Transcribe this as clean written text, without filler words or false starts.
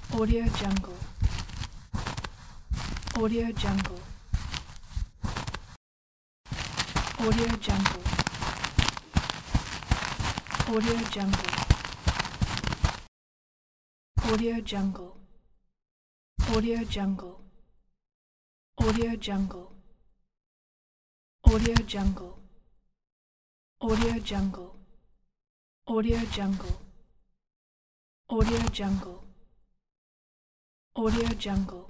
Audio Jungle. Audio Jungle. Audio Jungle. Audio Jungle. Audio Jungle. Audio Jungle. Audio Jungle. Audio Jungle. Audio Jungle. Audio Jungle. Audio Jungle. Audio Jungle.